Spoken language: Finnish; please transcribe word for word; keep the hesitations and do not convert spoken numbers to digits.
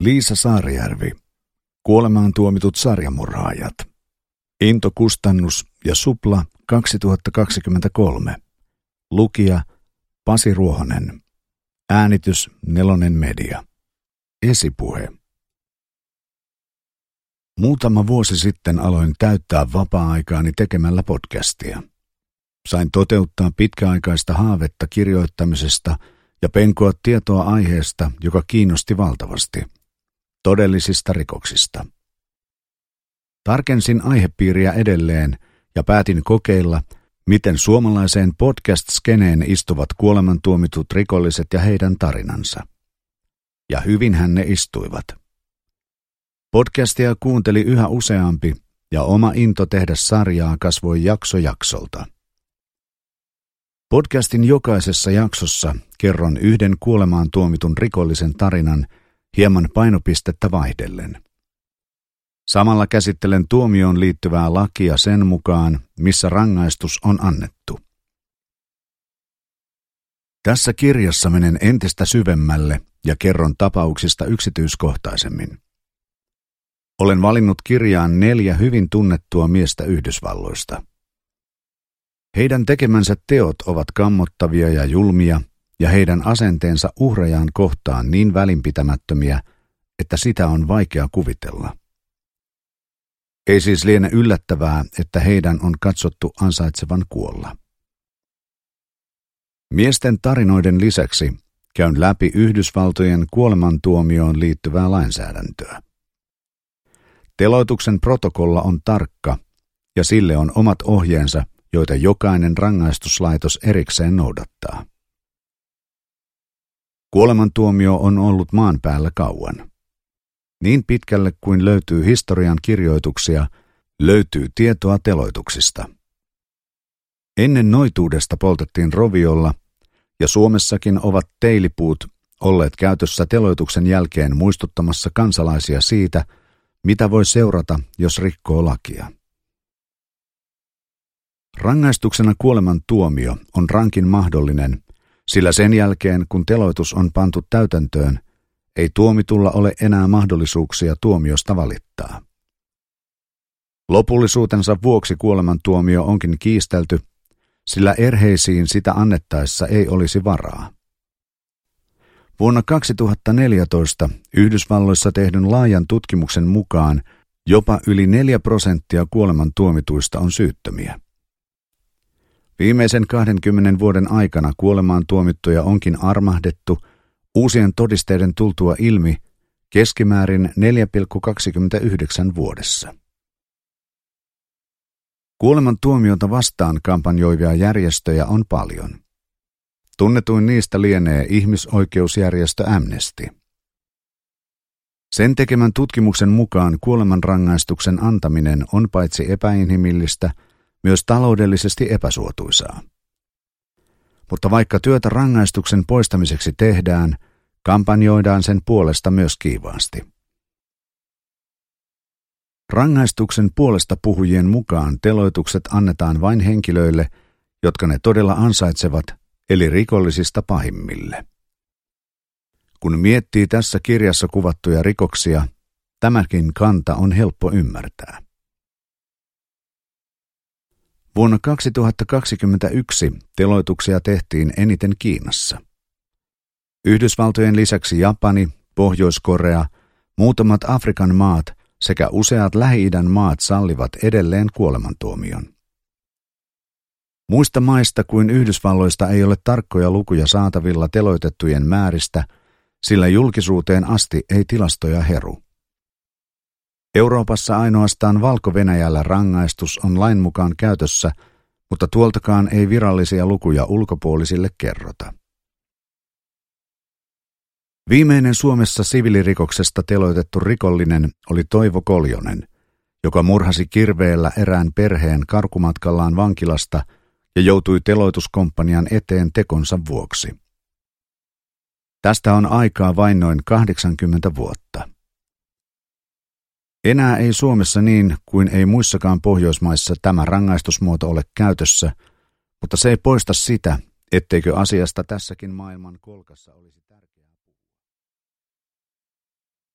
Liisa Saarijärvi. Kuolemaan tuomitut sarjamurhaajat. Into Kustannus ja Supla kaksituhattakaksikymmentäkolme. Lukija Pasi Ruohonen. Äänitys Nelonen Media. Esipuhe. Muutama vuosi sitten aloin täyttää vapaa-aikaani tekemällä podcastia. Sain toteuttaa pitkäaikaista haavetta kirjoittamisesta ja penkoa tietoa aiheesta, joka kiinnosti valtavasti. Todellisista rikoksista. Tarkensin aihepiiriä edelleen ja päätin kokeilla, miten suomalaiseen podcast-skeneen istuvat kuolemantuomitut rikolliset ja heidän tarinansa. Ja hyvinhän ne istuivat. Podcastia kuunteli yhä useampi ja oma into tehdä sarjaa kasvoi jakso jaksolta. Podcastin jokaisessa jaksossa kerron yhden kuolemaan tuomitun rikollisen tarinan hieman painopistettä vaihdellen. Samalla käsittelen tuomioon liittyvää lakia sen mukaan, missä rangaistus on annettu. Tässä kirjassa menen entistä syvemmälle ja kerron tapauksista yksityiskohtaisemmin. Olen valinnut kirjaan neljä hyvin tunnettua miestä Yhdysvalloista. Heidän tekemänsä teot ovat kammottavia ja julmia, ja heidän asenteensa uhrejaan kohtaan niin välinpitämättömiä, että sitä on vaikea kuvitella. Ei siis liene yllättävää, että heidän on katsottu ansaitsevan kuolla. Miesten tarinoiden lisäksi käyn läpi Yhdysvaltojen kuolemantuomioon liittyvää lainsäädäntöä. Teloituksen protokolla on tarkka, ja sille on omat ohjeensa, joita jokainen rangaistuslaitos erikseen noudattaa. Kuolemantuomio on ollut maan päällä kauan. Niin pitkälle kuin löytyy historian kirjoituksia, löytyy tietoa teloituksista. Ennen noituudesta poltettiin roviolla, ja Suomessakin ovat teilipuut olleet käytössä teloituksen jälkeen muistuttamassa kansalaisia siitä, mitä voi seurata, jos rikkoo lakia. Rangaistuksena kuolemantuomio on rankin mahdollinen, sillä sen jälkeen, kun teloitus on pantu täytäntöön, ei tuomitulla ole enää mahdollisuuksia tuomiosta valittaa. Lopullisuutensa vuoksi kuolemantuomio onkin kiistelty, sillä erheisiin sitä annettaessa ei olisi varaa. Vuonna kaksituhattaneljätoista Yhdysvalloissa tehdyn laajan tutkimuksen mukaan jopa yli neljä prosenttia kuolemantuomituista on syyttömiä. Viimeisen kahdenkymmenen vuoden aikana kuolemaan tuomittuja onkin armahdettu uusien todisteiden tultua ilmi keskimäärin neljä pilkku kaksikymmentäyhdeksän vuodessa. Kuolemantuomiota vastaan kampanjoivia järjestöjä on paljon. Tunnetuin niistä lienee ihmisoikeusjärjestö Amnesty. Sen tekemän tutkimuksen mukaan kuolemanrangaistuksen antaminen on paitsi epäinhimillistä, myös taloudellisesti epäsuotuisaa. Mutta vaikka työtä rangaistuksen poistamiseksi tehdään, kampanjoidaan sen puolesta myös kiivaasti. Rangaistuksen puolesta puhujien mukaan teloitukset annetaan vain henkilöille, jotka ne todella ansaitsevat, eli rikollisista pahimmille. Kun miettii tässä kirjassa kuvattuja rikoksia, tämäkin kanta on helppo ymmärtää. Vuonna kaksituhattakaksikymmentäyksi teloituksia tehtiin eniten Kiinassa. Yhdysvaltojen lisäksi Japani, Pohjois-Korea, muutamat Afrikan maat sekä useat Lähi-idän maat sallivat edelleen kuolemantuomion. Muista maista kuin Yhdysvalloista ei ole tarkkoja lukuja saatavilla teloitettujen määristä, sillä julkisuuteen asti ei tilastoja heru. Euroopassa ainoastaan Valko-Venäjällä rangaistus on lain mukaan käytössä, mutta tuoltakaan ei virallisia lukuja ulkopuolisille kerrota. Viimeinen Suomessa siviilirikoksesta teloitettu rikollinen oli Toivo Koljonen, joka murhasi kirveellä erään perheen karkumatkallaan vankilasta ja joutui teloituskomppanian eteen tekonsa vuoksi. Tästä on aikaa vain noin kahdeksankymmentä vuotta. Enää ei Suomessa niin kuin ei muissakaan Pohjoismaissa tämä rangaistusmuoto ole käytössä, mutta se ei poista sitä, etteikö asiasta tässäkin maailman kolkassa olisi